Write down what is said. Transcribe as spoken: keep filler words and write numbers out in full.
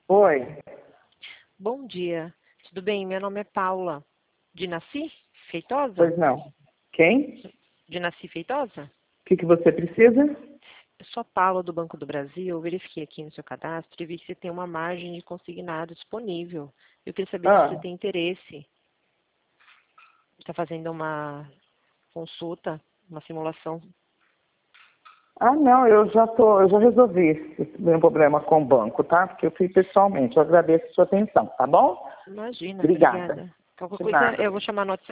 Oi. Bom dia. Tudo bem? Meu nome é Paula. De Nasci Feitosa? Pois não. Quem? De Nasci Feitosa? O que, que você precisa? Eu sou a Paula do Banco do Brasil. Eu verifiquei aqui no seu cadastro e vi que você tem uma margem de consignado disponível. Eu queria saber se você Ah, tem interesse. Está fazendo uma consulta, uma simulação. ah não, eu já tô, eu já resolvi esse meu problema com o banco, tá? Porque eu fui pessoalmente. Eu agradeço a sua atenção, tá bom? Imagina, Obrigada. obrigada. Qualquer De coisa nada. eu vou chamar no WhatsApp.